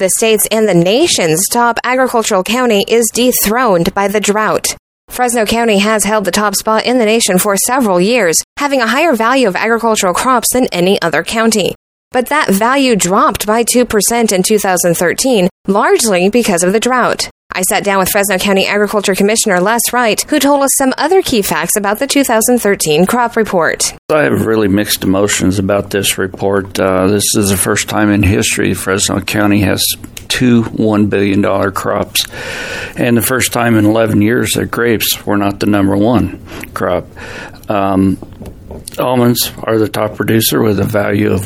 The state's and the nation's top agricultural county is dethroned by the drought. Fresno County has held the top spot in the nation for several years, having a higher value of agricultural crops than any other county. But that value dropped by 2% in 2013, largely because of the drought. I sat down with Fresno County Agriculture Commissioner Les Wright, who told us some other key facts about the 2013 crop report. I have really mixed emotions about this report. This is the first time in history Fresno County has two $1 billion crops, and the first time in 11 years that grapes were not the number one crop. Almonds are the top producer with a value of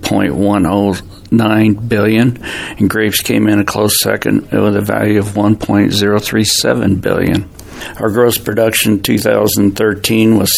$1.109 billion, and grapes came in a close second with a value of $1.037 billion. Our gross production in 2013 was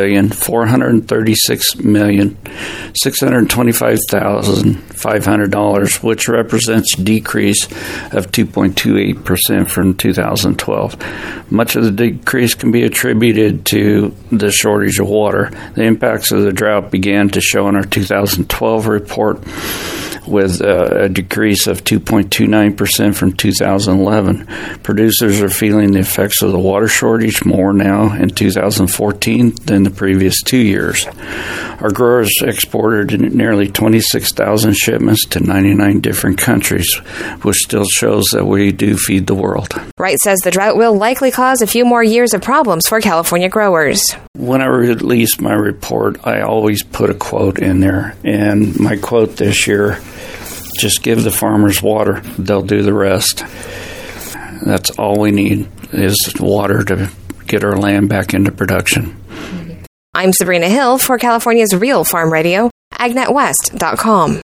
$6,436,625,500, which represents a decrease of 2.28% from 2012. Much of the decrease can be attributed to the shortage of water. The impacts of the drought began to show in our 2012 report, with a decrease of 2.29% from 2011. Producers are feeling the effects of the water shortage more now in 2014 than the previous 2 years. Our growers exported nearly 26,000 shipments to 99 different countries, which still shows that we do feed the world. Wright says the drought will likely cause a few more years of problems for California growers. When I release my report, I always put a quote in there, and my quote this year: just give the farmers water, they'll do the rest. That's all we need is water to get our land back into production. I'm Sabrina Hill for California's Real Farm Radio, AgNetWest.com.